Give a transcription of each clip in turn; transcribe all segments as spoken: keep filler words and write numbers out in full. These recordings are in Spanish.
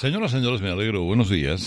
Señoras, señores, me alegro. Buenos días.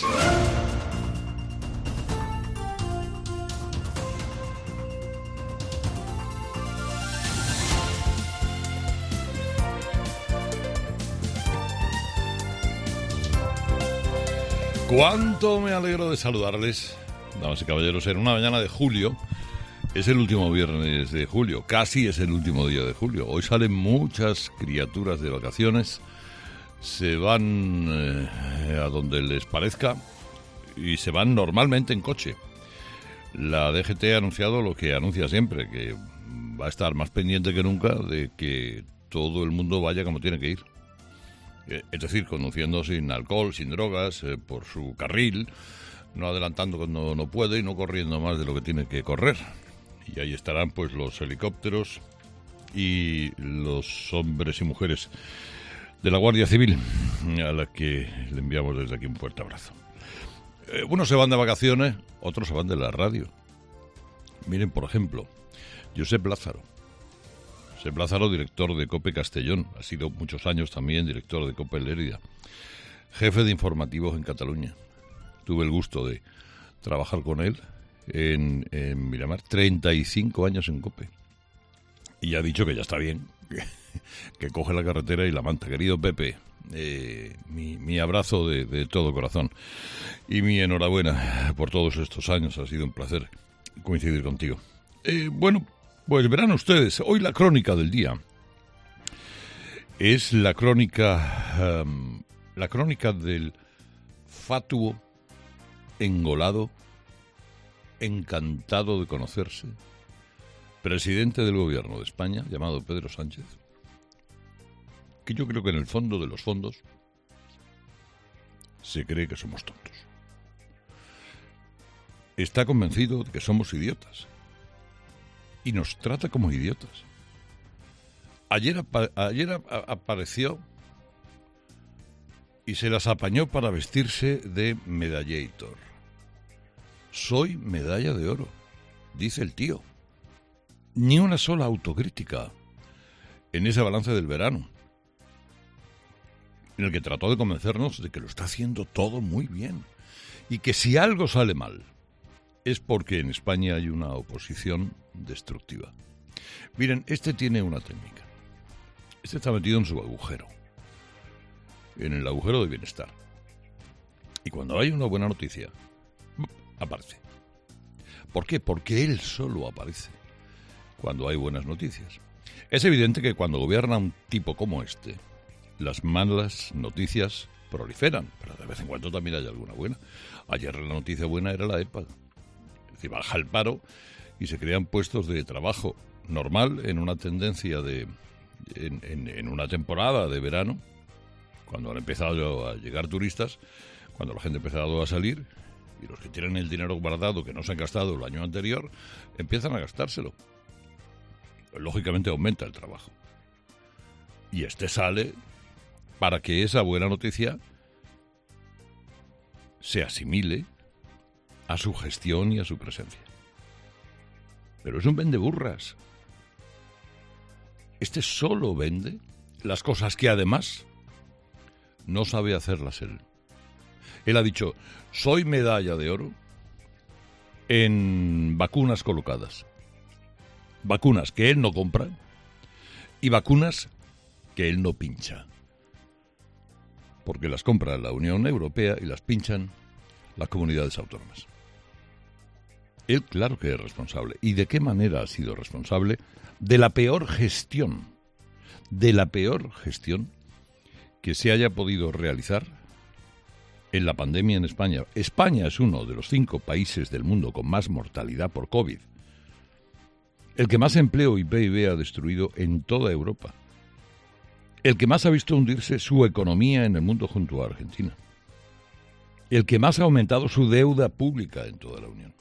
Cuánto me alegro de saludarles, damas y caballeros, en una mañana de julio. Es el último viernes de julio, casi es el último día de julio. Hoy salen muchas criaturas de vacaciones, se van eh, a donde les parezca y se van normalmente en coche. La D G T ha anunciado lo que anuncia siempre, que va a estar más pendiente que nunca de que todo el mundo vaya como tiene que ir. Es decir, conduciendo sin alcohol, sin drogas, eh, por su carril, no adelantando cuando no puede y no corriendo más de lo que tiene que correr. Y ahí estarán pues los helicópteros y los hombres y mujeres de la Guardia Civil, a la que le enviamos desde aquí un fuerte abrazo. Eh, unos se van de vacaciones, otros se van de la radio. Miren, por ejemplo, Josep Lázaro. Josep Lázaro, director de COPE Castellón, ha sido muchos años también director de COPE Lérida, jefe de informativos en Cataluña. Tuve el gusto de trabajar con él en, en Miramar, treinta y cinco años en COPE. Y ha dicho que ya está bien, que, que coge la carretera y la manta. Querido Pepe, eh, mi, mi abrazo de, de todo corazón y mi enhorabuena por todos estos años. Ha sido un placer coincidir contigo. Eh, bueno, pues verán ustedes, hoy la crónica del día es la crónica, um, la crónica del fatuo, engolado, encantado de conocerse, presidente del gobierno de España, llamado Pedro Sánchez, que yo creo que en el fondo de los fondos se cree que somos tontos. Está convencido de que somos idiotas y nos trata como idiotas. Ayer, apa- ayer a- a- apareció y se las apañó para vestirse de medallator. Soy medalla de oro, dice el tío. Ni una sola autocrítica en ese balance del verano, en el que trató de convencernos de que lo está haciendo todo muy bien y que si algo sale mal es porque en España hay una oposición destructiva. Miren, este tiene una técnica. Este está metido en su agujero, en el agujero de bienestar. Y cuando hay una buena noticia, aparece. ¿Por qué? Porque él solo aparece cuando hay buenas noticias. Es evidente que cuando gobierna un tipo como este, las malas noticias proliferan, pero de vez en cuando también hay alguna buena. Ayer la noticia buena era la EPA. Es decir, baja el paro y se crean puestos de trabajo normal en una tendencia de... en, en, en una temporada de verano, cuando han empezado a llegar turistas, cuando la gente ha empezado a salir, y los que tienen el dinero guardado que no se han gastado el año anterior, empiezan a gastárselo. Lógicamente aumenta el trabajo. Y este sale para que esa buena noticia se asimile a su gestión y a su presencia. Pero es un vendeburras. Este solo vende las cosas que además no sabe hacerlas él. Él ha dicho, soy medalla de oro en vacunas colocadas. Vacunas que él no compra y vacunas que él no pincha. Porque las compra la Unión Europea y las pinchan las comunidades autónomas. Él claro que es responsable. ¿Y de qué manera ha sido responsable? De la peor gestión, de la peor gestión que se haya podido realizar en la pandemia en España. España es uno de los cinco países del mundo con más mortalidad por COVID. El que más empleo y P I B ha destruido en toda Europa. El que más ha visto hundirse su economía en el mundo junto a Argentina. El que más ha aumentado su deuda pública en toda la Unión.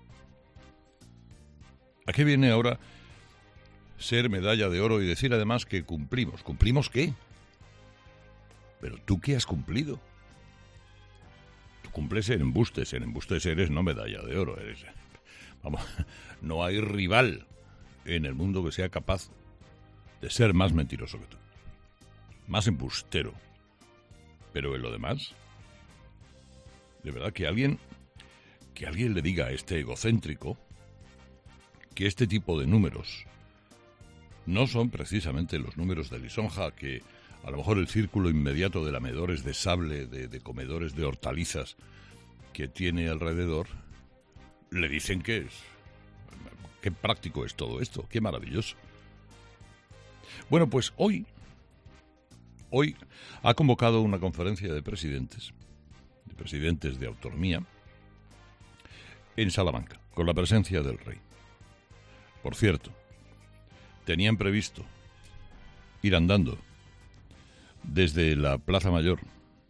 ¿A qué viene ahora ser medalla de oro y decir además que cumplimos? ¿Cumplimos qué? ¿Pero tú qué has cumplido? Tú cumples en embustes, en embustes eres no medalla de oro, eres... Vamos, no hay rival en el mundo que sea capaz de ser más mentiroso que tú, más embustero, Pero en lo demás, de verdad que alguien, que alguien le diga a este egocéntrico que este tipo de números no son precisamente los números de lisonja que a lo mejor el círculo inmediato de lamedores de sable, de, de comedores de hortalizas que tiene alrededor, le dicen que es. Qué práctico es todo esto, qué maravilloso. Bueno, pues hoy, hoy ha convocado una conferencia de presidentes, de presidentes de autonomía, en Salamanca, con la presencia del rey. Por cierto, tenían previsto ir andando desde la Plaza Mayor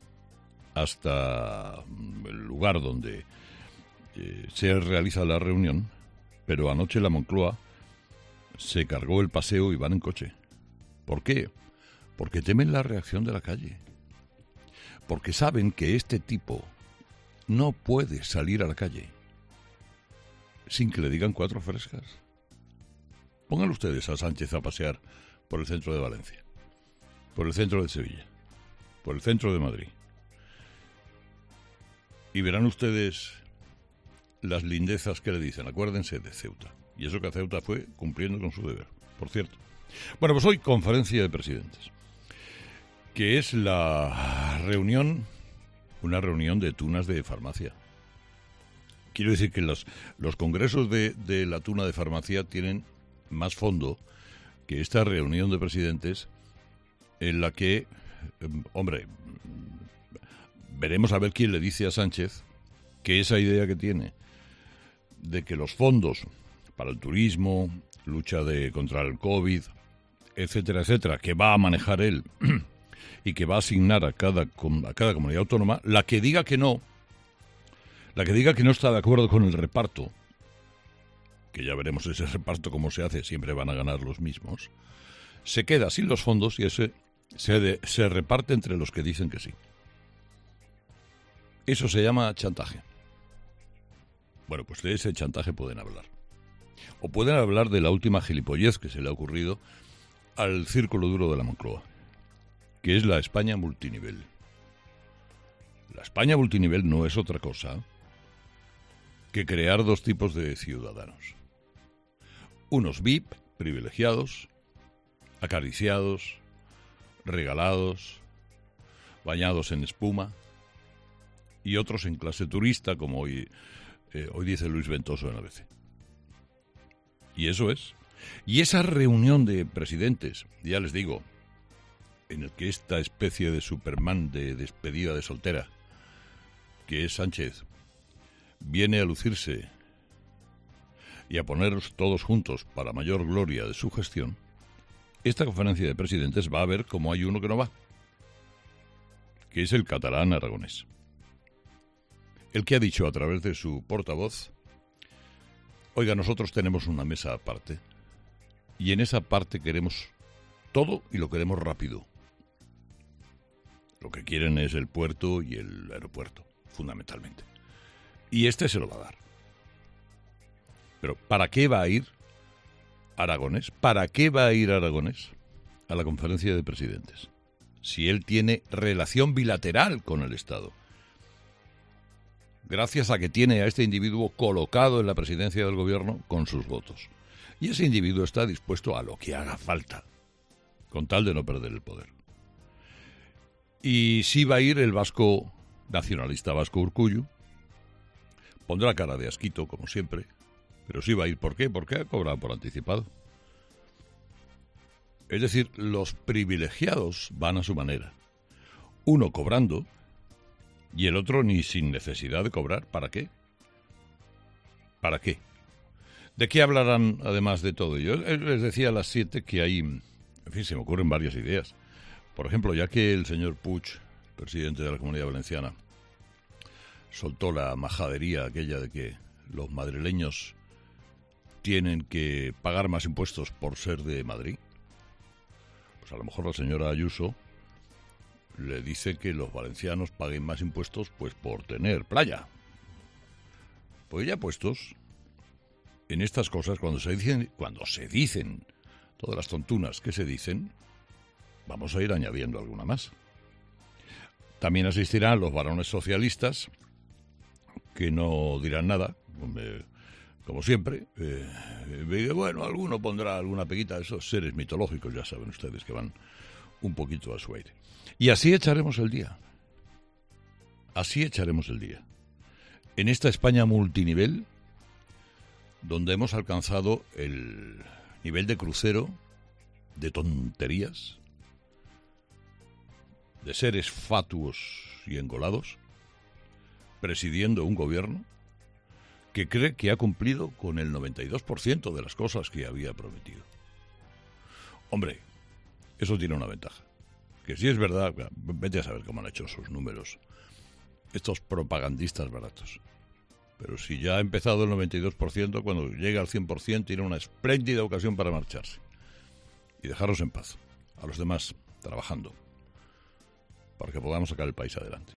hasta el lugar donde eh, se realiza la reunión, pero anoche la Moncloa se cargó el paseo y van en coche. ¿Por qué? Porque temen la reacción de la calle. Porque saben que este tipo no puede salir a la calle sin que le digan cuatro frescas. Pongan ustedes a Sánchez a pasear por el centro de Valencia, por el centro de Sevilla, por el centro de Madrid. Y verán ustedes las lindezas que le dicen. Acuérdense de Ceuta. Y eso que Ceuta fue cumpliendo con su deber, por cierto. Bueno, pues hoy conferencia de presidentes, que es la reunión, una reunión de tunas de farmacia. Quiero decir que los, los congresos de, de la tuna de farmacia tienen más fondo que esta reunión de presidentes en la que, eh, hombre, veremos a ver quién le dice a Sánchez que esa idea que tiene de que los fondos para el turismo, lucha de contra el COVID, etcétera, etcétera, que va a manejar él y que va a asignar a cada, a cada comunidad autónoma, la que diga que no, la que diga que no está de acuerdo con el reparto, que ya veremos ese reparto cómo se hace, siempre van a ganar los mismos, se queda sin los fondos y ese se, de, se reparte entre los que dicen que sí. Eso se llama chantaje. Bueno, pues de ese chantaje pueden hablar. O pueden hablar de la última gilipollez que se le ha ocurrido al círculo duro de la Moncloa, que es la España multinivel. La España multinivel no es otra cosa que crear dos tipos de ciudadanos. Unos V I P, privilegiados, acariciados, regalados, bañados en espuma, y otros en clase turista, como hoy, eh, hoy dice Luis Ventoso en A B C. Y eso es. Y esa reunión de presidentes, ya les digo, en el que esta especie de Superman de despedida de soltera, que es Sánchez, viene a lucirse y a poneros todos juntos para mayor gloria de su gestión, esta conferencia de presidentes va a ver cómo hay uno que no va, que es el catalán aragonés. El que ha dicho a través de su portavoz: oiga, nosotros tenemos una mesa aparte y en esa parte queremos todo y lo queremos rápido. Lo que quieren es el puerto y el aeropuerto, fundamentalmente. Y este se lo va a dar. Pero ¿para qué va a ir Aragonés? ¿Para qué va a ir Aragonés a la conferencia de presidentes? Si él tiene relación bilateral con el Estado, gracias a que tiene a este individuo colocado en la presidencia del gobierno con sus votos. Y ese individuo está dispuesto a lo que haga falta, con tal de no perder el poder. Y sí va a ir el vasco, nacionalista vasco Urkullu, pondrá cara de asquito, como siempre, pero sí va a ir. ¿Por qué? Porque ha cobrado por anticipado. Es decir, los privilegiados van a su manera. Uno cobrando y el otro ni sin necesidad de cobrar. ¿Para qué? ¿Para qué? ¿De qué hablarán además de todo ello? Les decía a las siete que hay, en fin, se me ocurren varias ideas. Por ejemplo, ya que el señor Puig, presidente de la Comunidad Valenciana, soltó la majadería aquella de que los madrileños tienen que pagar más impuestos por ser de Madrid, pues a lo mejor la señora Ayuso le dice que los valencianos paguen más impuestos pues por tener playa. Pues ya puestos en estas cosas, cuando se dicen, cuando se dicen todas las tontunas que se dicen, vamos a ir añadiendo alguna más. También asistirán los varones socialistas, que no dirán nada, como siempre. Eh, bueno, alguno pondrá alguna peguita, esos seres mitológicos, ya saben ustedes, que van un poquito a su aire. Y así echaremos el día. Así echaremos el día. En esta España multinivel, donde hemos alcanzado el nivel de crucero de tonterías, de seres fatuos y engolados, presidiendo un gobierno que cree que ha cumplido con el noventa y dos por ciento de las cosas que había prometido. Hombre, eso tiene una ventaja, que si es verdad, vete a saber cómo han hecho esos números estos propagandistas baratos. Pero si ya ha empezado el noventa y dos por ciento, cuando llega al cien por ciento tiene una espléndida ocasión para marcharse y dejarlos en paz, a los demás trabajando, para que podamos sacar el país adelante.